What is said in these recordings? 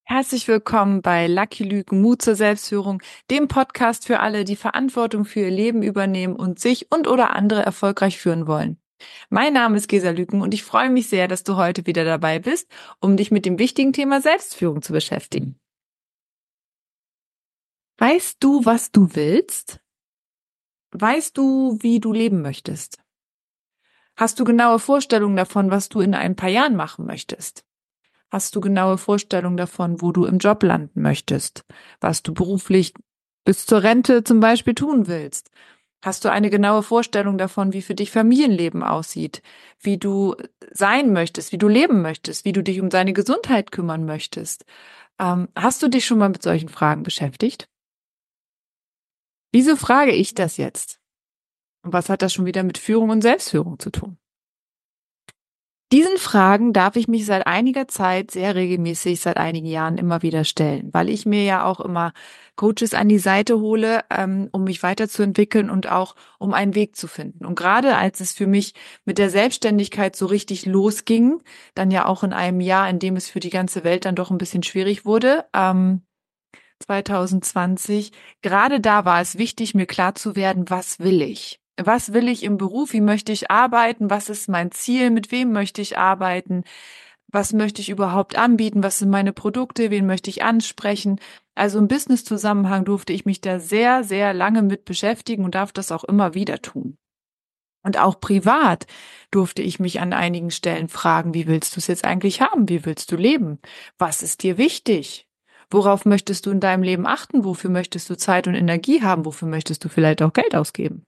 Herzlich willkommen bei Lucky Lügen, Mut zur Selbstführung, dem Podcast für alle, die Verantwortung für ihr Leben übernehmen und sich und/oder andere erfolgreich führen wollen. Mein Name ist Gesa Lüken und ich freue mich sehr, dass du heute wieder dabei bist, um dich mit dem wichtigen Thema Selbstführung zu beschäftigen. Weißt du, was du willst? Weißt du, wie du leben möchtest? Hast du genaue Vorstellungen davon, was du in ein paar Jahren machen möchtest? Hast du genaue Vorstellungen davon, wo du im Job landen möchtest, was du beruflich bis zur Rente zum Beispiel tun willst? Hast du eine genaue Vorstellung davon, wie für dich Familienleben aussieht, wie du sein möchtest, wie du leben möchtest, wie du dich um deine Gesundheit kümmern möchtest? Hast du dich schon mal mit solchen Fragen beschäftigt? Wieso frage ich das jetzt? Und was hat das schon wieder mit Führung und Selbstführung zu tun? Diesen Fragen darf ich mich seit einiger Zeit sehr regelmäßig, seit einigen Jahren immer wieder stellen, weil ich mir ja auch immer Coaches an die Seite hole, um mich weiterzuentwickeln und auch um einen Weg zu finden. Und gerade als es für mich mit der Selbstständigkeit so richtig losging, dann ja auch in einem Jahr, in dem es für die ganze Welt dann doch ein bisschen schwierig wurde, 2020, gerade da war es wichtig, mir klar zu werden, was will ich? Was will ich im Beruf? Wie möchte ich arbeiten? Was ist mein Ziel? Mit wem möchte ich arbeiten? Was möchte ich überhaupt anbieten? Was sind meine Produkte? Wen möchte ich ansprechen? Also im Business-Zusammenhang durfte ich mich da sehr, sehr lange mit beschäftigen und darf das auch immer wieder tun. Und auch privat durfte ich mich an einigen Stellen fragen, wie willst du es jetzt eigentlich haben? Wie willst du leben? Was ist dir wichtig? Worauf möchtest du in deinem Leben achten? Wofür möchtest du Zeit und Energie haben? Wofür möchtest du vielleicht auch Geld ausgeben?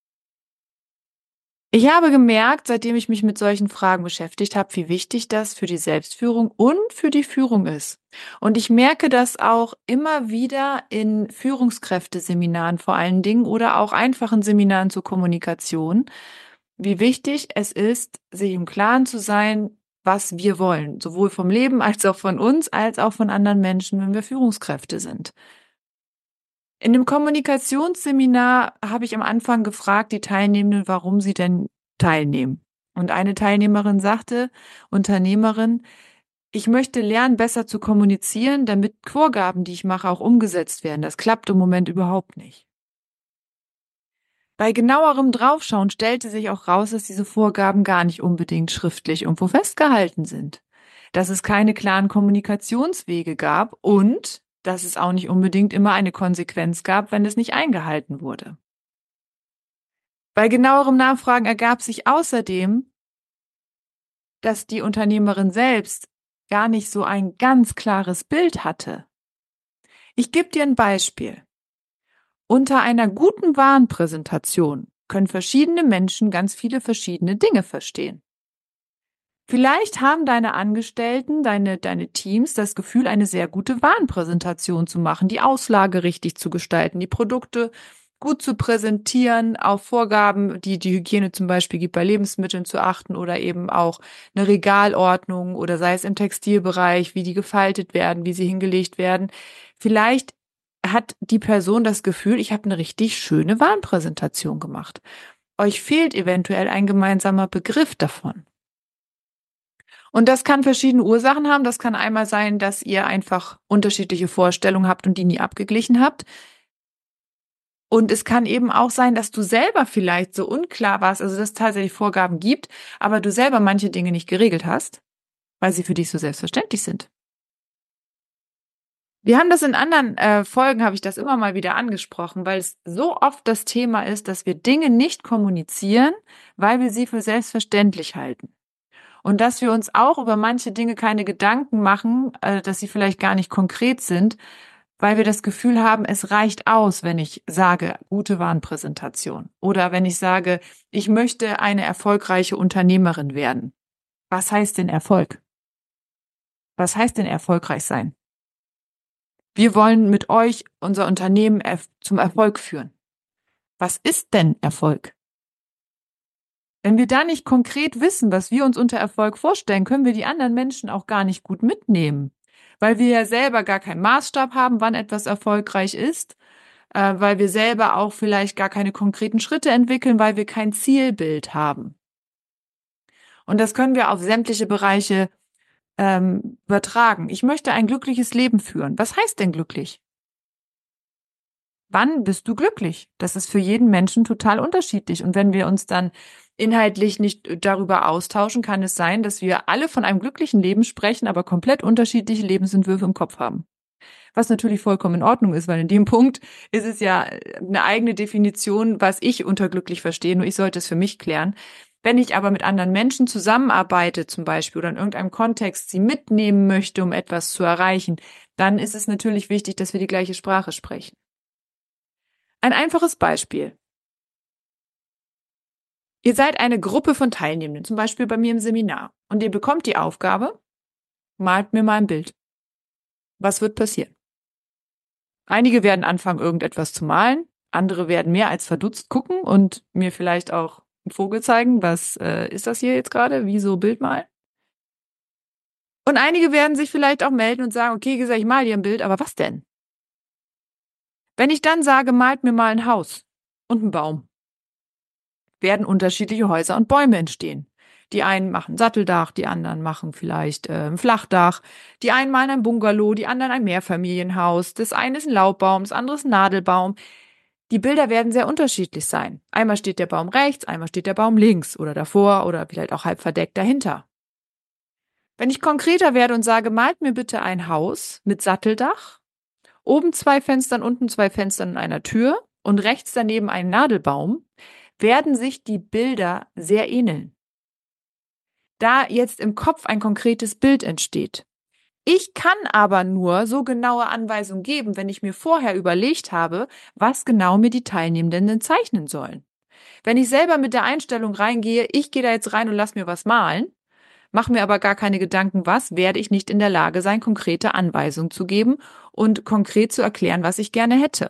Ich habe gemerkt, seitdem ich mich mit solchen Fragen beschäftigt habe, wie wichtig das für die Selbstführung und für die Führung ist. Und ich merke das auch immer wieder in Führungskräfteseminaren vor allen Dingen oder auch einfachen Seminaren zur Kommunikation, wie wichtig es ist, sich im Klaren zu sein, was wir wollen, sowohl vom Leben als auch von uns, als auch von anderen Menschen, wenn wir Führungskräfte sind. In dem Kommunikationsseminar habe ich am Anfang gefragt, die Teilnehmenden, warum sie denn teilnehmen. Und eine Teilnehmerin sagte, Unternehmerin, ich möchte lernen, besser zu kommunizieren, damit Vorgaben, die ich mache, auch umgesetzt werden. Das klappt im Moment überhaupt nicht. Bei genauerem Draufschauen stellte sich auch raus, dass diese Vorgaben gar nicht unbedingt schriftlich irgendwo festgehalten sind, dass es keine klaren Kommunikationswege gab und dass es auch nicht unbedingt immer eine Konsequenz gab, wenn es nicht eingehalten wurde. Bei genauerem Nachfragen ergab sich außerdem, dass die Unternehmerin selbst gar nicht so ein ganz klares Bild hatte. Ich gebe dir ein Beispiel. Unter einer guten Warenpräsentation können verschiedene Menschen ganz viele verschiedene Dinge verstehen. Vielleicht haben deine Angestellten, deine Teams das Gefühl, eine sehr gute Warenpräsentation zu machen, die Auslage richtig zu gestalten, die Produkte gut zu präsentieren, auf Vorgaben, die Hygiene zum Beispiel gibt, bei Lebensmitteln zu achten oder eben auch eine Regalordnung oder sei es im Textilbereich, wie die gefaltet werden, wie sie hingelegt werden. Vielleicht hat die Person das Gefühl, ich habe eine richtig schöne Warenpräsentation gemacht. Euch fehlt eventuell ein gemeinsamer Begriff davon. Und das kann verschiedene Ursachen haben. Das kann einmal sein, dass ihr einfach unterschiedliche Vorstellungen habt und die nie abgeglichen habt. Und es kann eben auch sein, dass du selber vielleicht so unklar warst, also dass es tatsächlich Vorgaben gibt, aber du selber manche Dinge nicht geregelt hast, weil sie für dich so selbstverständlich sind. Wir haben das in anderen Folgen, habe ich das immer mal wieder angesprochen, weil es so oft das Thema ist, dass wir Dinge nicht kommunizieren, weil wir sie für selbstverständlich halten. Und dass wir uns auch über manche Dinge keine Gedanken machen, dass sie vielleicht gar nicht konkret sind, weil wir das Gefühl haben, es reicht aus, wenn ich sage, gute Warenpräsentation. Oder wenn ich sage, ich möchte eine erfolgreiche Unternehmerin werden. Was heißt denn Erfolg? Was heißt denn erfolgreich sein? Wir wollen mit euch unser Unternehmen zum Erfolg führen. Was ist denn Erfolg? Wenn wir da nicht konkret wissen, was wir uns unter Erfolg vorstellen, können wir die anderen Menschen auch gar nicht gut mitnehmen, weil wir ja selber gar keinen Maßstab haben, wann etwas erfolgreich ist, weil wir selber auch vielleicht gar keine konkreten Schritte entwickeln, weil wir kein Zielbild haben. Und das können wir auf sämtliche Bereiche übertragen. Ich möchte ein glückliches Leben führen. Was heißt denn glücklich? Wann bist du glücklich? Das ist für jeden Menschen total unterschiedlich. Und wenn wir uns dann inhaltlich nicht darüber austauschen, kann es sein, dass wir alle von einem glücklichen Leben sprechen, aber komplett unterschiedliche Lebensentwürfe im Kopf haben. Was natürlich vollkommen in Ordnung ist, weil in dem Punkt ist es ja eine eigene Definition, was ich unter glücklich verstehe. Nur ich sollte es für mich klären. Wenn ich aber mit anderen Menschen zusammenarbeite zum Beispiel oder in irgendeinem Kontext sie mitnehmen möchte, um etwas zu erreichen, dann ist es natürlich wichtig, dass wir die gleiche Sprache sprechen. Ein einfaches Beispiel. Ihr seid eine Gruppe von Teilnehmenden, zum Beispiel bei mir im Seminar, und ihr bekommt die Aufgabe, malt mir mal ein Bild. Was wird passieren? Einige werden anfangen, irgendetwas zu malen, andere werden mehr als verdutzt gucken und mir vielleicht auch einen Vogel zeigen, was ist das hier jetzt gerade, wieso Bild malen? Und einige werden sich vielleicht auch melden und sagen, okay, gesagt, ich mal dir ein Bild, aber was denn? Wenn ich dann sage, malt mir mal ein Haus und einen Baum, werden unterschiedliche Häuser und Bäume entstehen. Die einen machen Satteldach, die anderen machen vielleicht ein Flachdach, die einen malen ein Bungalow, die anderen ein Mehrfamilienhaus, das eine ist ein Laubbaum, das andere ist ein Nadelbaum. Die Bilder werden sehr unterschiedlich sein. Einmal steht der Baum rechts, einmal steht der Baum links oder davor oder vielleicht auch halb verdeckt dahinter. Wenn ich konkreter werde und sage, malt mir bitte ein Haus mit Satteldach, oben 2 Fenstern, unten 2 Fenstern und einer Tür und rechts daneben ein Nadelbaum, werden sich die Bilder sehr ähneln. Da jetzt im Kopf ein konkretes Bild entsteht. Ich kann aber nur so genaue Anweisungen geben, wenn ich mir vorher überlegt habe, was genau mir die Teilnehmenden denn zeichnen sollen. Wenn ich selber mit der Einstellung reingehe, ich gehe da jetzt rein und lass mir was malen, mache mir aber gar keine Gedanken, was, werde ich nicht in der Lage sein, konkrete Anweisungen zu geben und konkret zu erklären, was ich gerne hätte.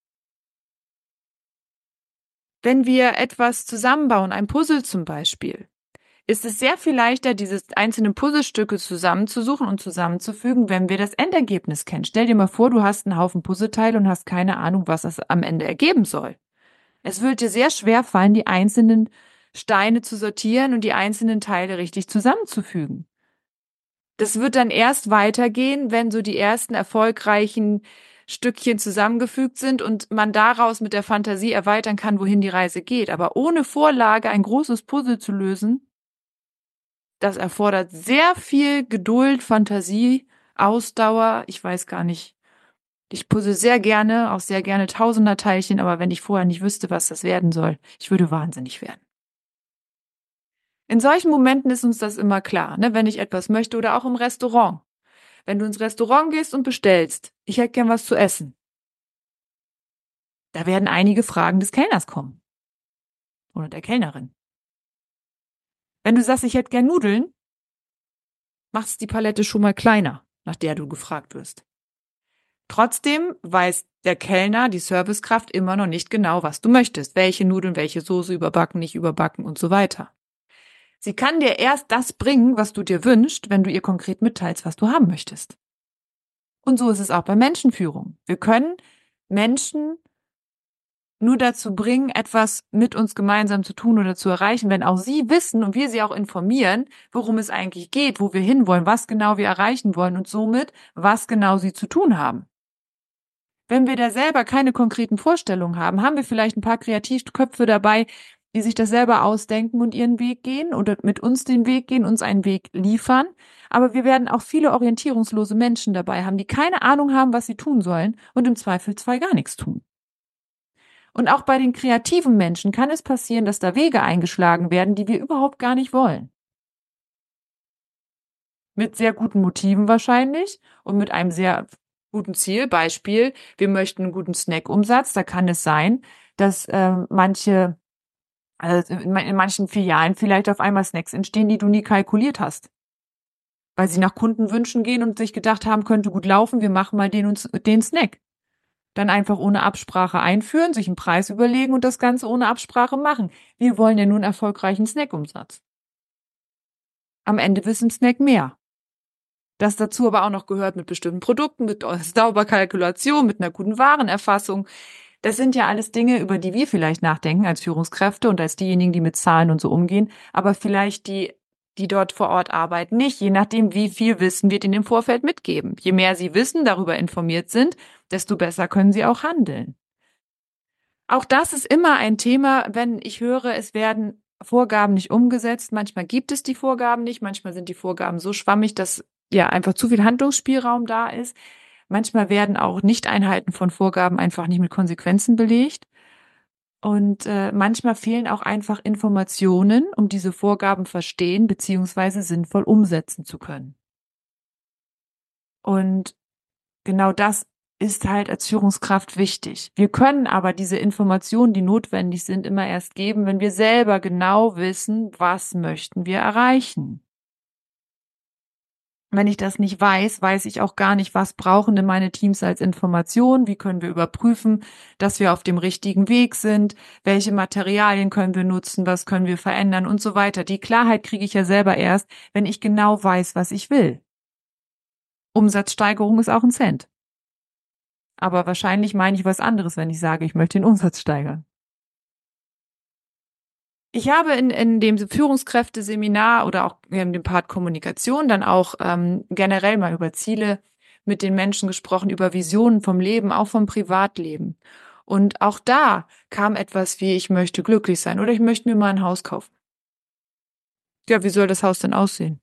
Wenn wir etwas zusammenbauen, ein Puzzle zum Beispiel, ist es sehr viel leichter, diese einzelnen Puzzlestücke zusammenzusuchen und zusammenzufügen, wenn wir das Endergebnis kennen. Stell dir mal vor, du hast einen Haufen Puzzleteile und hast keine Ahnung, was das am Ende ergeben soll. Es wird dir sehr schwer fallen, die einzelnen Steine zu sortieren und die einzelnen Teile richtig zusammenzufügen. Das wird dann erst weitergehen, wenn so die ersten erfolgreichen Stückchen zusammengefügt sind und man daraus mit der Fantasie erweitern kann, wohin die Reise geht. Aber ohne Vorlage ein großes Puzzle zu lösen, das erfordert sehr viel Geduld, Fantasie, Ausdauer. Ich weiß gar nicht. Ich puzzle sehr gerne, auch sehr gerne Tausender-Teilchen, aber wenn ich vorher nicht wüsste, was das werden soll, ich würde wahnsinnig werden. In solchen Momenten ist uns das immer klar, ne? Wenn ich etwas möchte oder auch im Restaurant. Wenn du ins Restaurant gehst und bestellst, ich hätte gern was zu essen. Da werden einige Fragen des Kellners kommen. Oder der Kellnerin. Wenn du sagst, ich hätte gern Nudeln, machst die Palette schon mal kleiner, nach der du gefragt wirst. Trotzdem weiß der Kellner, die Servicekraft immer noch nicht genau, was du möchtest. Welche Nudeln, welche Soße, überbacken, nicht überbacken und so weiter. Sie kann dir erst das bringen, was du dir wünschst, wenn du ihr konkret mitteilst, was du haben möchtest. Und so ist es auch bei Menschenführung. Wir können Menschen nur dazu bringen, etwas mit uns gemeinsam zu tun oder zu erreichen, wenn auch sie wissen und wir sie auch informieren, worum es eigentlich geht, wo wir hinwollen, was genau wir erreichen wollen und somit, was genau sie zu tun haben. Wenn wir da selber keine konkreten Vorstellungen haben, haben wir vielleicht ein paar Kreativköpfe dabei, die sich das selber ausdenken und ihren Weg gehen oder mit uns den Weg gehen, uns einen Weg liefern. Aber wir werden auch viele orientierungslose Menschen dabei haben, die keine Ahnung haben, was sie tun sollen und im Zweifelsfall gar nichts tun. Und auch bei den kreativen Menschen kann es passieren, dass da Wege eingeschlagen werden, die wir überhaupt gar nicht wollen. Mit sehr guten Motiven wahrscheinlich und mit einem sehr guten Ziel. Beispiel, wir möchten einen guten Snack-Umsatz. Da kann es sein, dass in manchen Filialen vielleicht auf einmal Snacks entstehen, die du nie kalkuliert hast. Weil sie nach Kundenwünschen gehen und sich gedacht haben, könnte gut laufen, wir machen mal den Snack. Dann einfach ohne Absprache einführen, sich einen Preis überlegen und das Ganze ohne Absprache machen. Wir wollen ja nun erfolgreichen Snack-Umsatz. Am Ende wissen Snack mehr. Das dazu aber auch noch gehört mit bestimmten Produkten, mit sauberer Kalkulation, mit einer guten Warenerfassung. Das sind ja alles Dinge, über die wir vielleicht nachdenken als Führungskräfte und als diejenigen, die mit Zahlen und so umgehen, aber vielleicht die die dort vor Ort arbeiten, nicht, je nachdem, wie viel Wissen wir ihnen im Vorfeld mitgeben. Je mehr sie wissen, darüber informiert sind, desto besser können sie auch handeln. Auch das ist immer ein Thema, wenn ich höre, es werden Vorgaben nicht umgesetzt. Manchmal gibt es die Vorgaben nicht, manchmal sind die Vorgaben so schwammig, dass ja einfach zu viel Handlungsspielraum da ist. Manchmal werden auch Nicht-Einhalten von Vorgaben einfach nicht mit Konsequenzen belegt. Und manchmal fehlen auch einfach Informationen, um diese Vorgaben verstehen bzw. sinnvoll umsetzen zu können. Und genau das ist halt als Führungskraft wichtig. Wir können aber diese Informationen, die notwendig sind, immer erst geben, wenn wir selber genau wissen, was möchten wir erreichen. Wenn ich das nicht weiß, weiß ich auch gar nicht, was brauchen denn meine Teams als Information, wie können wir überprüfen, dass wir auf dem richtigen Weg sind, welche Materialien können wir nutzen, was können wir verändern und so weiter. Die Klarheit kriege ich ja selber erst, wenn ich genau weiß, was ich will. Umsatzsteigerung ist auch ein Cent. Aber wahrscheinlich meine ich was anderes, wenn ich sage, ich möchte den Umsatz steigern. Ich habe in dem Führungskräfteseminar oder auch in dem Part Kommunikation dann auch generell mal über Ziele mit den Menschen gesprochen, über Visionen vom Leben, auch vom Privatleben. Und auch da kam etwas wie, ich möchte glücklich sein oder ich möchte mir mal ein Haus kaufen. Ja, wie soll das Haus denn aussehen?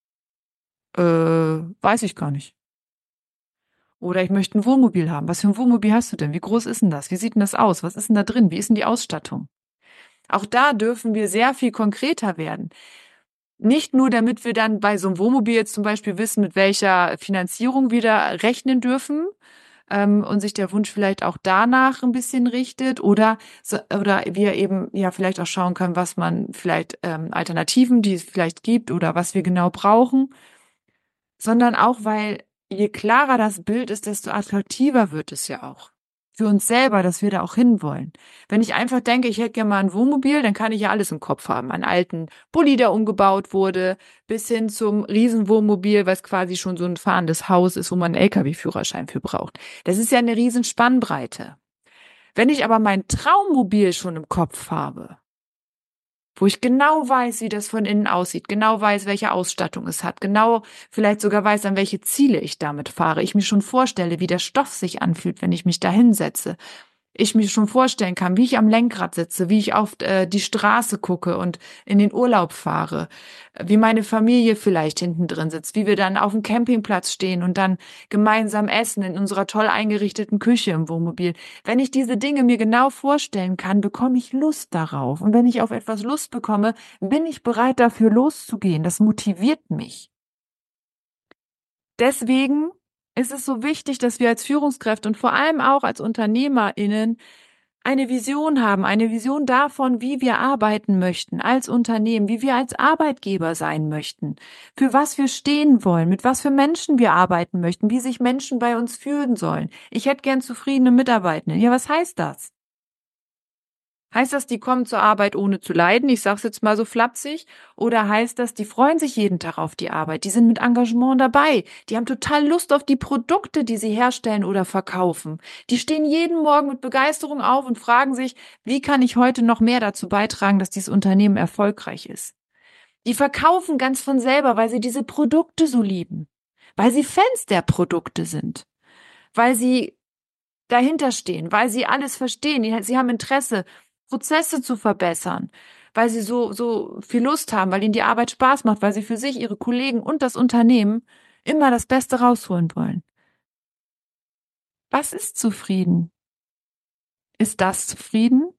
Weiß ich gar nicht. Oder ich möchte ein Wohnmobil haben. Was für ein Wohnmobil hast du denn? Wie groß ist denn das? Wie sieht denn das aus? Was ist denn da drin? Wie ist denn die Ausstattung? Auch da dürfen wir sehr viel konkreter werden. Nicht nur, damit wir dann bei so einem Wohnmobil jetzt zum Beispiel wissen, mit welcher Finanzierung wir da rechnen dürfen, und sich der Wunsch vielleicht auch danach ein bisschen richtet oder wir eben ja vielleicht auch schauen können, was man vielleicht Alternativen, die es vielleicht gibt oder was wir genau brauchen, sondern auch, weil je klarer das Bild ist, desto attraktiver wird es ja auch. Für uns selber, dass wir da auch hinwollen. Wenn ich einfach denke, ich hätte gerne mal ein Wohnmobil, dann kann ich ja alles im Kopf haben. Einen alten Bulli, der umgebaut wurde, bis hin zum Riesenwohnmobil, was quasi schon so ein fahrendes Haus ist, wo man einen LKW-Führerschein für braucht. Das ist ja eine riesen Spannbreite. Wenn ich aber mein Traummobil schon im Kopf habe, wo ich genau weiß, wie das von innen aussieht, genau weiß, welche Ausstattung es hat, genau vielleicht sogar weiß, an welche Ziele ich damit fahre, ich mir schon vorstelle, wie der Stoff sich anfühlt, wenn ich mich da hinsetze, ich mir schon vorstellen kann, wie ich am Lenkrad sitze, wie ich auf die Straße gucke und in den Urlaub fahre, wie meine Familie vielleicht hinten drin sitzt, wie wir dann auf dem Campingplatz stehen und dann gemeinsam essen in unserer toll eingerichteten Küche im Wohnmobil. Wenn ich diese Dinge mir genau vorstellen kann, bekomme ich Lust darauf. Und wenn ich auf etwas Lust bekomme, bin ich bereit dafür loszugehen. Das motiviert mich. Deswegen ist es so wichtig, dass wir als Führungskräfte und vor allem auch als UnternehmerInnen eine Vision haben, eine Vision davon, wie wir arbeiten möchten als Unternehmen, wie wir als Arbeitgeber sein möchten, für was wir stehen wollen, mit was für Menschen wir arbeiten möchten, wie sich Menschen bei uns fühlen sollen. Ich hätte gern zufriedene Mitarbeitende. Ja, was heißt das? Heißt das, die kommen zur Arbeit ohne zu leiden? Ich sage es jetzt mal so flapsig. Oder heißt das, die freuen sich jeden Tag auf die Arbeit? Die sind mit Engagement dabei. Die haben total Lust auf die Produkte, die sie herstellen oder verkaufen. Die stehen jeden Morgen mit Begeisterung auf und fragen sich, wie kann ich heute noch mehr dazu beitragen, dass dieses Unternehmen erfolgreich ist? Die verkaufen ganz von selber, weil sie diese Produkte so lieben. Weil sie Fans der Produkte sind. Weil sie dahinter stehen, weil sie alles verstehen. Sie haben Interesse, Prozesse zu verbessern, weil sie so viel Lust haben, weil ihnen die Arbeit Spaß macht, weil sie für sich, ihre Kollegen und das Unternehmen immer das Beste rausholen wollen. Was ist zufrieden? Ist das zufrieden?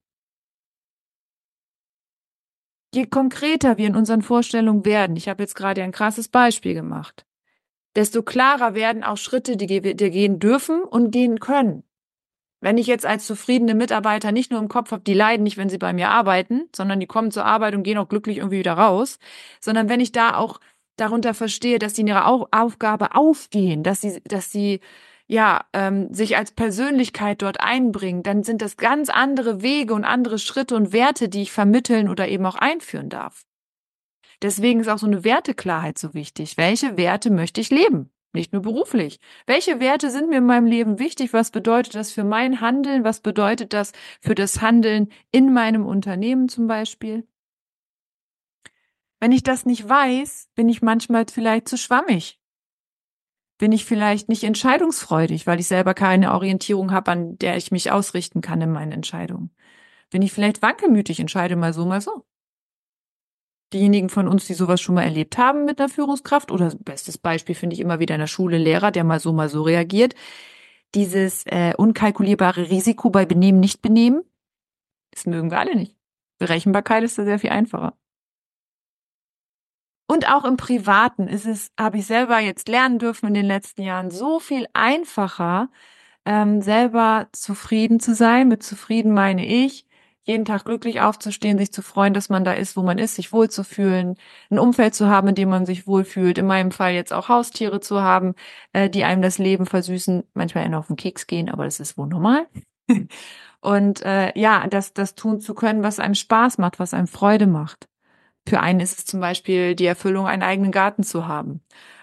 Je konkreter wir in unseren Vorstellungen werden, ich habe jetzt gerade ein krasses Beispiel gemacht, desto klarer werden auch Schritte, die wir gehen dürfen und gehen können. Wenn ich jetzt als zufriedene Mitarbeiter nicht nur im Kopf habe, die leiden nicht, wenn sie bei mir arbeiten, sondern die kommen zur Arbeit und gehen auch glücklich irgendwie wieder raus, sondern wenn ich da auch darunter verstehe, dass sie in ihrer Aufgabe aufgehen, dass sie ja sich als Persönlichkeit dort einbringen, dann sind das ganz andere Wege und andere Schritte und Werte, die ich vermitteln oder eben auch einführen darf. Deswegen ist auch so eine Werteklarheit so wichtig. Welche Werte möchte ich leben? Nicht nur beruflich. Welche Werte sind mir in meinem Leben wichtig? Was bedeutet das für mein Handeln? Was bedeutet das für das Handeln in meinem Unternehmen zum Beispiel? Wenn ich das nicht weiß, bin ich manchmal vielleicht zu schwammig. Bin ich vielleicht nicht entscheidungsfreudig, weil ich selber keine Orientierung habe, an der ich mich ausrichten kann in meinen Entscheidungen. Bin ich vielleicht wankelmütig, entscheide mal so, mal so. Diejenigen von uns, die sowas schon mal erlebt haben mit einer Führungskraft, oder bestes Beispiel finde ich immer wieder in der Schule Lehrer, der mal so reagiert, dieses unkalkulierbare Risiko bei Benehmen, Nicht-Benehmen, das mögen wir alle nicht. Berechenbarkeit ist da sehr viel einfacher. Und auch im Privaten habe ich selber jetzt lernen dürfen in den letzten Jahren, so viel einfacher, selber zufrieden zu sein. Mit zufrieden meine ich, jeden Tag glücklich aufzustehen, sich zu freuen, dass man da ist, wo man ist, sich wohlzufühlen, ein Umfeld zu haben, in dem man sich wohlfühlt. In meinem Fall jetzt auch Haustiere zu haben, die einem das Leben versüßen, manchmal eher auf den Keks gehen, aber das ist wohl normal. Und ja, das tun zu können, was einem Spaß macht, was einem Freude macht. Für einen ist es zum Beispiel die Erfüllung, einen eigenen Garten zu haben.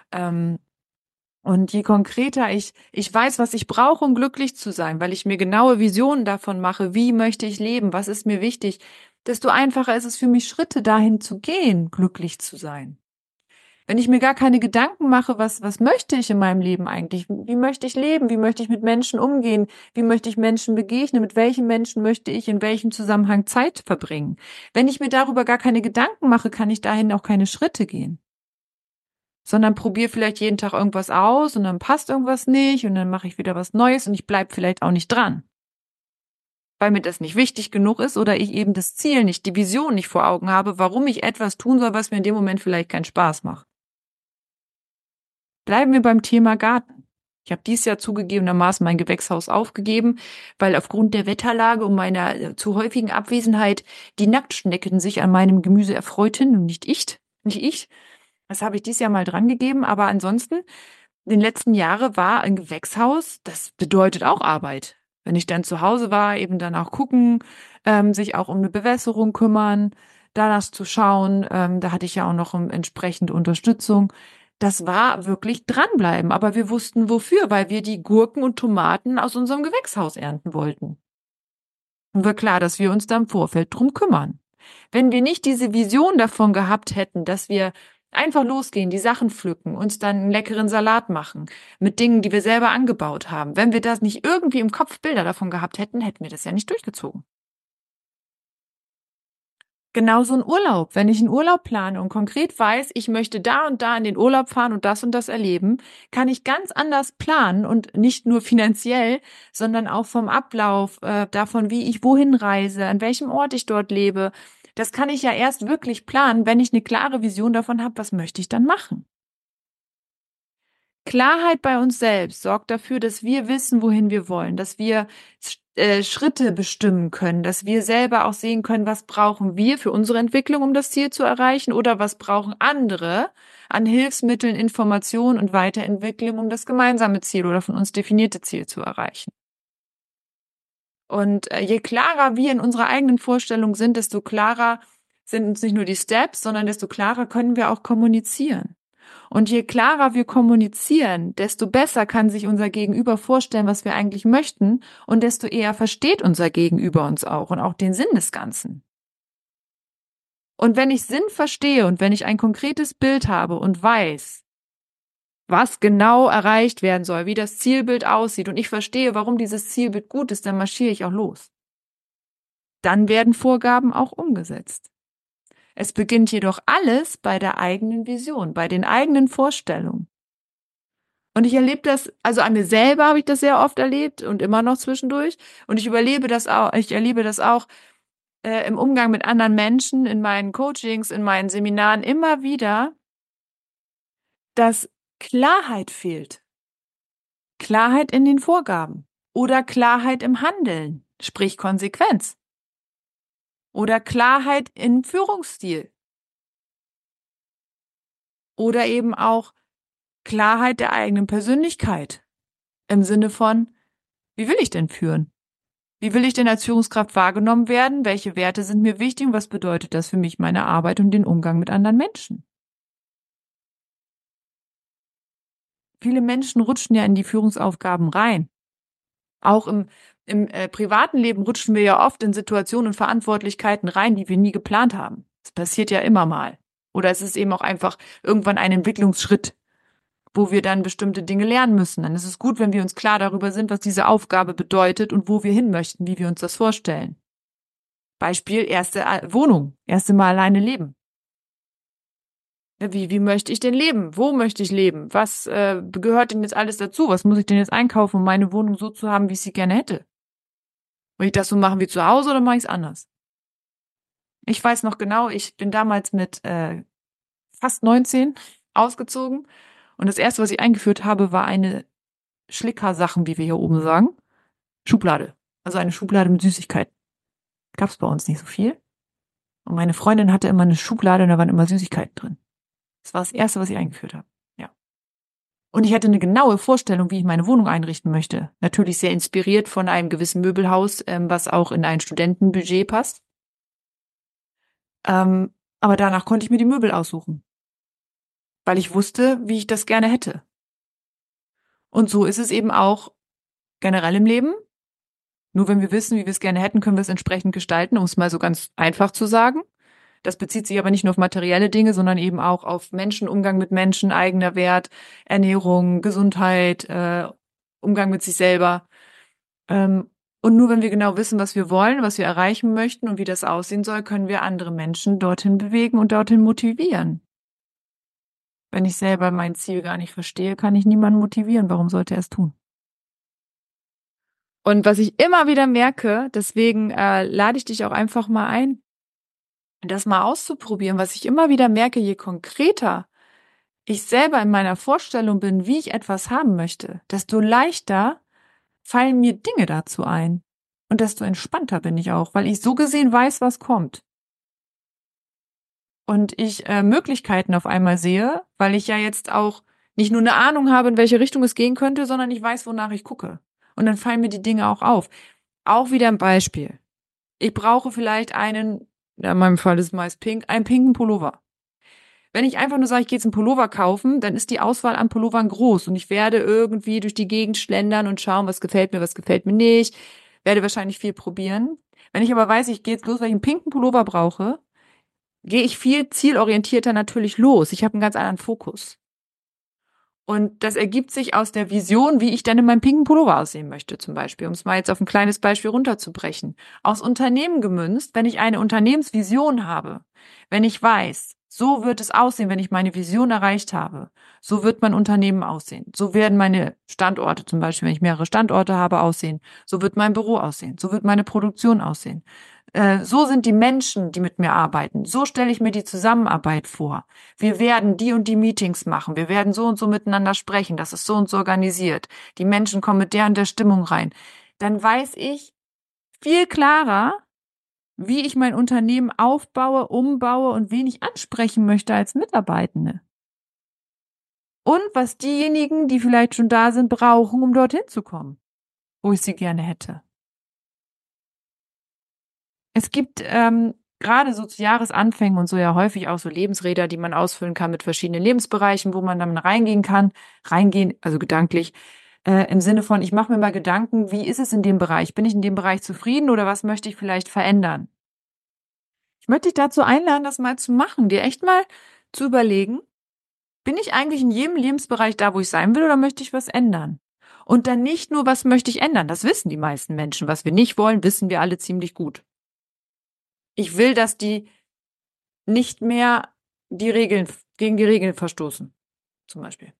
Und je konkreter ich weiß, was ich brauche, um glücklich zu sein, weil ich mir genaue Visionen davon mache, wie möchte ich leben, was ist mir wichtig, desto einfacher ist es für mich, Schritte dahin zu gehen, glücklich zu sein. Wenn ich mir gar keine Gedanken mache, was möchte ich in meinem Leben eigentlich? Wie möchte ich leben? Wie möchte ich mit Menschen umgehen? Wie möchte ich Menschen begegnen? Mit welchen Menschen möchte ich in welchem Zusammenhang Zeit verbringen? Wenn ich mir darüber gar keine Gedanken mache, kann ich dahin auch keine Schritte gehen. Sondern probiere vielleicht jeden Tag irgendwas aus und dann passt irgendwas nicht und dann mache ich wieder was Neues und ich bleibe vielleicht auch nicht dran. Weil mir das nicht wichtig genug ist oder ich eben das Ziel nicht, die Vision nicht vor Augen habe, warum ich etwas tun soll, was mir in dem Moment vielleicht keinen Spaß macht. Bleiben wir beim Thema Garten. Ich habe dieses Jahr zugegebenermaßen mein Gewächshaus aufgegeben, weil aufgrund der Wetterlage und meiner zu häufigen Abwesenheit die Nacktschnecken sich an meinem Gemüse erfreuten und nicht ich. Das habe ich dieses Jahr mal dran gegeben, aber ansonsten, in den letzten Jahren war ein Gewächshaus, das bedeutet auch Arbeit. Wenn ich dann zu Hause war, eben dann auch gucken, sich auch um eine Bewässerung kümmern, danach zu schauen, da hatte ich ja auch noch entsprechende Unterstützung. Das war wirklich dranbleiben, aber wir wussten wofür, weil wir die Gurken und Tomaten aus unserem Gewächshaus ernten wollten. Und war klar, dass wir uns da im Vorfeld drum kümmern. Wenn wir nicht diese Vision davon gehabt hätten, dass wir einfach losgehen, die Sachen pflücken, uns dann einen leckeren Salat machen mit Dingen, die wir selber angebaut haben, wenn wir das nicht irgendwie im Kopf Bilder davon gehabt hätten, hätten wir das ja nicht durchgezogen. Genauso ein Urlaub. Wenn ich einen Urlaub plane und konkret weiß, ich möchte da und da in den Urlaub fahren und das erleben, kann ich ganz anders planen und nicht nur finanziell, sondern auch vom Ablauf, davon, wie ich wohin reise, an welchem Ort ich dort lebe. Das kann ich ja erst wirklich planen, wenn ich eine klare Vision davon habe, was möchte ich dann machen. Klarheit bei uns selbst sorgt dafür, dass wir wissen, wohin wir wollen, dass wir Schritte bestimmen können, dass wir selber auch sehen können, was brauchen wir für unsere Entwicklung, um das Ziel zu erreichen, oder was brauchen andere an Hilfsmitteln, Informationen und Weiterentwicklung, um das gemeinsame Ziel oder von uns definierte Ziel zu erreichen. Und je klarer wir in unserer eigenen Vorstellung sind, desto klarer sind uns nicht nur die Steps, sondern desto klarer können wir auch kommunizieren. Und je klarer wir kommunizieren, desto besser kann sich unser Gegenüber vorstellen, was wir eigentlich möchten, und desto eher versteht unser Gegenüber uns auch und auch den Sinn des Ganzen. Und wenn ich Sinn verstehe und wenn ich ein konkretes Bild habe und weiß, was genau erreicht werden soll, wie das Zielbild aussieht, und ich verstehe, warum dieses Zielbild gut ist, dann marschiere ich auch los. Dann werden Vorgaben auch umgesetzt. Es beginnt jedoch alles bei der eigenen Vision, bei den eigenen Vorstellungen. Und ich erlebe das, also an mir selber habe ich das sehr oft erlebt und immer noch zwischendurch. Und ich erlebe das auch im Umgang mit anderen Menschen, in meinen Coachings, in meinen Seminaren immer wieder, dass Klarheit fehlt. Klarheit in den Vorgaben oder Klarheit im Handeln, sprich Konsequenz. Oder Klarheit im Führungsstil. Oder eben auch Klarheit der eigenen Persönlichkeit. Im Sinne von, wie will ich denn führen? Wie will ich denn als Führungskraft wahrgenommen werden? Welche Werte sind mir wichtig und was bedeutet das für mich, meine Arbeit und den Umgang mit anderen Menschen? Viele Menschen rutschen ja in die Führungsaufgaben rein. Auch im privaten Leben rutschen wir ja oft in Situationen und Verantwortlichkeiten rein, die wir nie geplant haben. Das passiert ja immer mal. Oder es ist eben auch einfach irgendwann ein Entwicklungsschritt, wo wir dann bestimmte Dinge lernen müssen. Dann ist es gut, wenn wir uns klar darüber sind, was diese Aufgabe bedeutet und wo wir hin möchten, wie wir uns das vorstellen. Beispiel, erste Wohnung, erste Mal alleine leben. Wie möchte ich denn leben? Wo möchte ich leben? Was gehört denn jetzt alles dazu? Was muss ich denn jetzt einkaufen, um meine Wohnung so zu haben, wie ich sie gerne hätte? Will ich das so machen wie zu Hause oder mache ich es anders? Ich weiß noch genau, ich bin damals mit fast 19 ausgezogen und das erste, was ich eingeführt habe, war eine Schlicker-Sachen, wie wir hier oben sagen, Schublade. Also eine Schublade mit Süßigkeiten. Gab's bei uns nicht so viel. Und meine Freundin hatte immer eine Schublade und da waren immer Süßigkeiten drin. Das war das erste, was ich eingeführt habe. Ja. Und ich hatte eine genaue Vorstellung, wie ich meine Wohnung einrichten möchte. Natürlich sehr inspiriert von einem gewissen Möbelhaus, was auch in ein Studentenbudget passt. Aber danach konnte ich mir die Möbel aussuchen, weil ich wusste, wie ich das gerne hätte. Und so ist es eben auch generell im Leben. Nur wenn wir wissen, wie wir es gerne hätten, können wir es entsprechend gestalten, um es mal so ganz einfach zu sagen. Das bezieht sich aber nicht nur auf materielle Dinge, sondern eben auch auf Menschen, Umgang mit Menschen, eigener Wert, Ernährung, Gesundheit, Umgang mit sich selber. Und nur wenn wir genau wissen, was wir wollen, was wir erreichen möchten und wie das aussehen soll, können wir andere Menschen dorthin bewegen und dorthin motivieren. Wenn ich selber mein Ziel gar nicht verstehe, kann ich niemanden motivieren. Warum sollte er es tun? Und was ich immer wieder merke, deswegen lade ich dich auch einfach mal ein, das mal auszuprobieren. Was ich immer wieder merke, je konkreter ich selber in meiner Vorstellung bin, wie ich etwas haben möchte, desto leichter fallen mir Dinge dazu ein. Und desto entspannter bin ich auch, weil ich so gesehen weiß, was kommt. Und ich Möglichkeiten auf einmal sehe, weil ich ja jetzt auch nicht nur eine Ahnung habe, in welche Richtung es gehen könnte, sondern ich weiß, wonach ich gucke. Und dann fallen mir die Dinge auch auf. Auch wieder ein Beispiel. Ich brauche vielleicht in meinem Fall ist es meist pink, einen pinken Pullover. Wenn ich einfach nur sage, ich gehe jetzt einen Pullover kaufen, dann ist die Auswahl an Pullovern groß und ich werde irgendwie durch die Gegend schlendern und schauen, was gefällt mir nicht, werde wahrscheinlich viel probieren. Wenn ich aber weiß, ich gehe jetzt los, weil ich einen pinken Pullover brauche, gehe ich viel zielorientierter natürlich los. Ich habe einen ganz anderen Fokus. Und das ergibt sich aus der Vision, wie ich dann in meinem pinken Pullover aussehen möchte, zum Beispiel, um es mal jetzt auf ein kleines Beispiel runterzubrechen. Aus Unternehmen gemünzt, wenn ich eine Unternehmensvision habe, wenn ich weiß, so wird es aussehen, wenn ich meine Vision erreicht habe, so wird mein Unternehmen aussehen, so werden meine Standorte, zum Beispiel, wenn ich mehrere Standorte habe, aussehen, so wird mein Büro aussehen, so wird meine Produktion aussehen. So sind die Menschen, die mit mir arbeiten. So stelle ich mir die Zusammenarbeit vor. Wir werden die und die Meetings machen. Wir werden so und so miteinander sprechen. Das ist so und so organisiert. Die Menschen kommen mit der und der Stimmung rein. Dann weiß ich viel klarer, wie ich mein Unternehmen aufbaue, umbaue und wen ich ansprechen möchte als Mitarbeitende. Und was diejenigen, die vielleicht schon da sind, brauchen, um dorthin zu kommen, wo ich sie gerne hätte. Es gibt gerade so zu Jahresanfängen und so ja häufig auch so Lebensräder, die man ausfüllen kann mit verschiedenen Lebensbereichen, wo man dann reingehen kann. Reingehen, also gedanklich, im Sinne von, ich mache mir mal Gedanken, wie ist es in dem Bereich? Bin ich in dem Bereich zufrieden oder was möchte ich vielleicht verändern? Ich möchte dich dazu einladen, das mal zu machen, dir echt mal zu überlegen, bin ich eigentlich in jedem Lebensbereich da, wo ich sein will, oder möchte ich was ändern? Und dann nicht nur, was möchte ich ändern? Das wissen die meisten Menschen. Was wir nicht wollen, wissen wir alle ziemlich gut. Ich will, dass die nicht mehr gegen die Regeln verstoßen, zum Beispiel.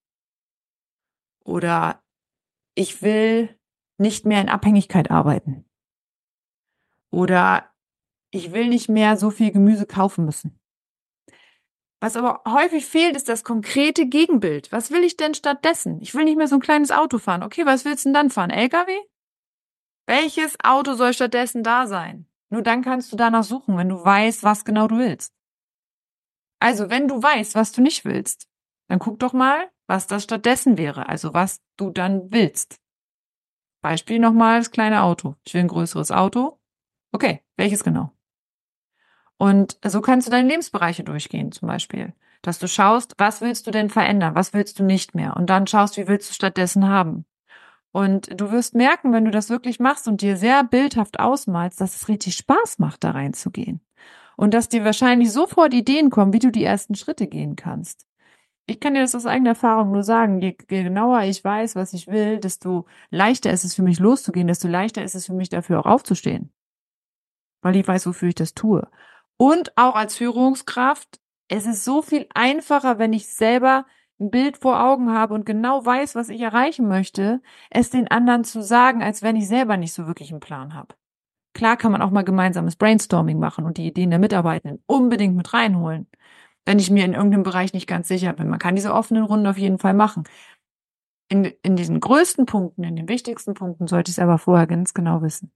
Oder ich will nicht mehr in Abhängigkeit arbeiten. Oder ich will nicht mehr so viel Gemüse kaufen müssen. Was aber häufig fehlt, ist das konkrete Gegenbild. Was will ich denn stattdessen? Ich will nicht mehr so ein kleines Auto fahren. Okay, was willst du denn dann fahren? LKW? Welches Auto soll stattdessen da sein? Nur dann kannst du danach suchen, wenn du weißt, was genau du willst. Also, wenn du weißt, was du nicht willst, dann guck doch mal, was das stattdessen wäre, also was du dann willst. Beispiel nochmal das kleine Auto. Ich will ein größeres Auto. Okay, welches genau? Und so kannst du deine Lebensbereiche durchgehen, zum Beispiel. Dass du schaust, was willst du denn verändern, was willst du nicht mehr? Und dann schaust, wie willst du stattdessen haben? Und du wirst merken, wenn du das wirklich machst und dir sehr bildhaft ausmalst, dass es richtig Spaß macht, da reinzugehen. und dass dir wahrscheinlich sofort Ideen kommen, wie du die ersten Schritte gehen kannst. Ich kann dir das aus eigener Erfahrung nur sagen, je genauer ich weiß, was ich will, desto leichter ist es für mich loszugehen, desto leichter ist es für mich dafür auch aufzustehen, weil ich weiß, wofür ich das tue. Und auch als Führungskraft, es ist so viel einfacher, wenn ich selber ein Bild vor Augen habe und genau weiß, was ich erreichen möchte, es den anderen zu sagen, als wenn ich selber nicht so wirklich einen Plan habe. Klar kann man auch mal gemeinsames Brainstorming machen und die Ideen der Mitarbeitenden unbedingt mit reinholen, wenn ich mir in irgendeinem Bereich nicht ganz sicher bin. Man kann diese offenen Runden auf jeden Fall machen. In diesen größten Punkten, in den wichtigsten Punkten sollte ich es aber vorher ganz genau wissen.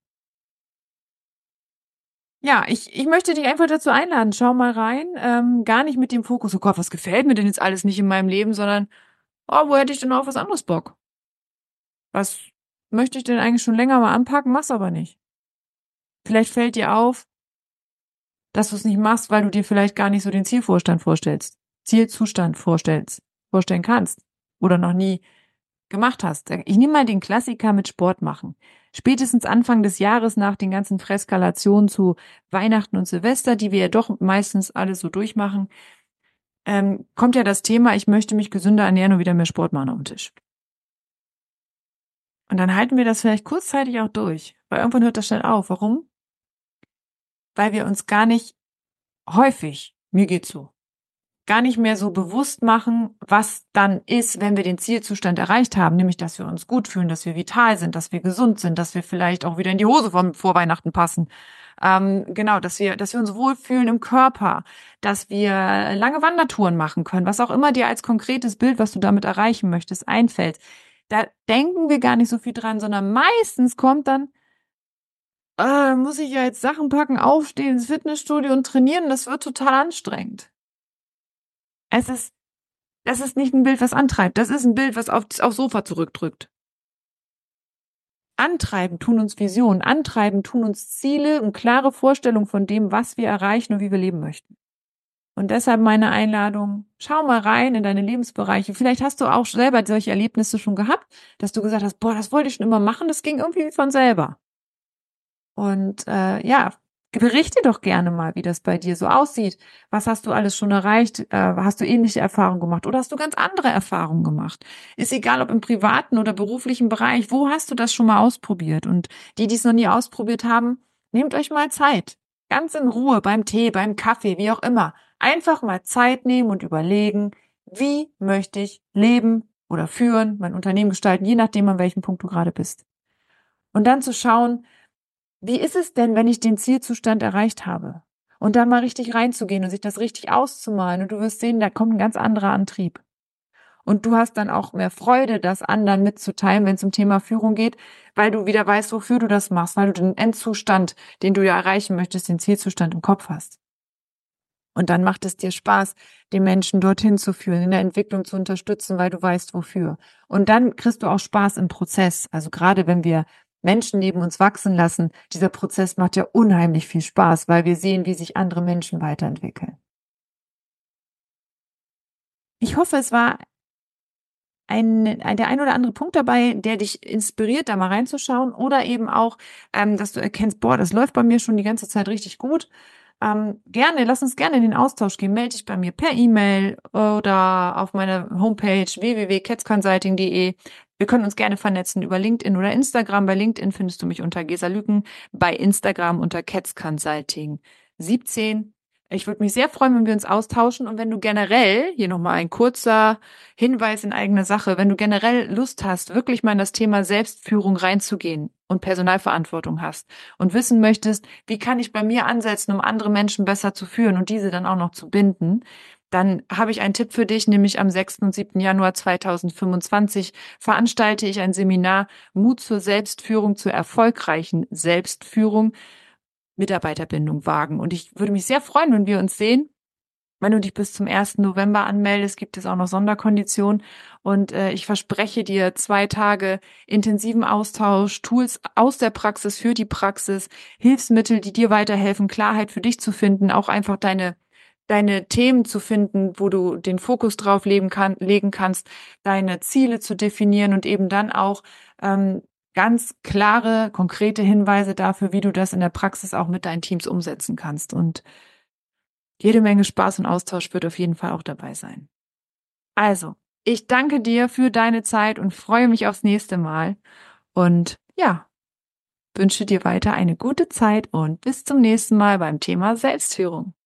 Ja, ich möchte dich einfach dazu einladen, schau mal rein, gar nicht mit dem Fokus, oh Gott, was gefällt mir denn jetzt alles nicht in meinem Leben, sondern, oh, wo hätte ich denn auf was anderes Bock? Was möchte ich denn eigentlich schon länger mal anpacken, mach's aber nicht. Vielleicht fällt dir auf, dass du es nicht machst, weil du dir vielleicht gar nicht so den Zielzustand vorstellen kannst oder noch nie gemacht hast. Ich nehme mal den Klassiker mit Sport machen. Spätestens Anfang des Jahres nach den ganzen Freskalationen zu Weihnachten und Silvester, die wir ja doch meistens alle so durchmachen, kommt ja das Thema, ich möchte mich gesünder ernähren und wieder mehr Sport machen auf den Tisch. Und dann halten wir das vielleicht kurzzeitig auch durch, weil irgendwann hört das schnell auf. Warum? Weil wir uns gar nicht häufig, mir geht's so, gar nicht mehr so bewusst machen, was dann ist, wenn wir den Zielzustand erreicht haben, nämlich, dass wir uns gut fühlen, dass wir vital sind, dass wir gesund sind, dass wir vielleicht auch wieder in die Hose vor Weihnachten passen. Genau, dass wir uns wohlfühlen im Körper, dass wir lange Wandertouren machen können, was auch immer dir als konkretes Bild, was du damit erreichen möchtest, einfällt. Da denken wir gar nicht so viel dran, sondern meistens kommt dann, muss ich ja jetzt Sachen packen, aufstehen, ins Fitnessstudio und trainieren, das wird total anstrengend. Es ist Das ist nicht ein Bild, was antreibt. Das ist ein Bild, was aufs Sofa zurückdrückt. Antreiben tun uns Visionen, antreiben tun uns Ziele und klare Vorstellungen von dem, was wir erreichen und wie wir leben möchten. Und deshalb meine Einladung, schau mal rein in deine Lebensbereiche. Vielleicht hast du auch selber solche Erlebnisse schon gehabt, dass du gesagt hast, boah, das wollte ich schon immer machen, das ging irgendwie von selber. Und ja, berichte doch gerne mal, wie das bei dir so aussieht. Was hast du alles schon erreicht? Hast du ähnliche Erfahrungen gemacht oder hast du ganz andere Erfahrungen gemacht? Ist egal, ob im privaten oder beruflichen Bereich. Wo hast du das schon mal ausprobiert? Und die, die es noch nie ausprobiert haben, nehmt euch mal Zeit. Ganz in Ruhe beim Tee, beim Kaffee, wie auch immer. Einfach mal Zeit nehmen und überlegen, wie möchte ich leben oder führen, mein Unternehmen gestalten, je nachdem, an welchem Punkt du gerade bist. Und dann zu schauen, wie ist es denn, wenn ich den Zielzustand erreicht habe? Und da mal richtig reinzugehen und sich das richtig auszumalen. Und du wirst sehen, da kommt ein ganz anderer Antrieb. Und du hast dann auch mehr Freude, das anderen mitzuteilen, wenn es um Thema Führung geht, weil du wieder weißt, wofür du das machst, weil du den Endzustand, den du ja erreichen möchtest, den Zielzustand im Kopf hast. Und dann macht es dir Spaß, den Menschen dorthin zu führen, in der Entwicklung zu unterstützen, weil du weißt, wofür. Und dann kriegst du auch Spaß im Prozess. Also gerade wenn wir Menschen neben uns wachsen lassen, dieser Prozess macht ja unheimlich viel Spaß, weil wir sehen, wie sich andere Menschen weiterentwickeln. Ich hoffe, es war der ein oder andere Punkt dabei, der dich inspiriert, da mal reinzuschauen oder eben auch, dass du erkennst, boah, das läuft bei mir schon die ganze Zeit richtig gut. Lass uns gerne in den Austausch gehen. Melde dich bei mir per E-Mail oder auf meiner Homepage www.ketzconsulting.de. Wir können uns gerne vernetzen über LinkedIn oder Instagram. Bei LinkedIn findest du mich unter Gesa Lüken, bei Instagram unter Ketzconsulting 17. Ich würde mich sehr freuen, wenn wir uns austauschen und wenn du generell, hier nochmal ein kurzer Hinweis in eigener Sache, wenn du generell Lust hast, wirklich mal in das Thema Selbstführung reinzugehen und Personalverantwortung hast und wissen möchtest, wie kann ich bei mir ansetzen, um andere Menschen besser zu führen und diese dann auch noch zu binden, dann habe ich einen Tipp für dich, nämlich am 6. und 7. Januar 2025 veranstalte ich ein Seminar Mut zur Selbstführung, zur erfolgreichen Selbstführung. Mitarbeiterbindung wagen. Und ich würde mich sehr freuen, wenn wir uns sehen. Wenn du dich bis zum 1. November anmeldest, gibt es auch noch Sonderkonditionen. Und ich verspreche dir 2 Tage intensiven Austausch, Tools aus der Praxis für die Praxis, Hilfsmittel, die dir weiterhelfen, Klarheit für dich zu finden, auch einfach deine Themen zu finden, wo du den Fokus drauf legen kannst, deine Ziele zu definieren und eben dann auch ganz klare, konkrete Hinweise dafür, wie du das in der Praxis auch mit deinen Teams umsetzen kannst. Und jede Menge Spaß und Austausch wird auf jeden Fall auch dabei sein. Also, ich danke dir für deine Zeit und freue mich aufs nächste Mal. Und ja, wünsche dir weiter eine gute Zeit und bis zum nächsten Mal beim Thema Selbstführung.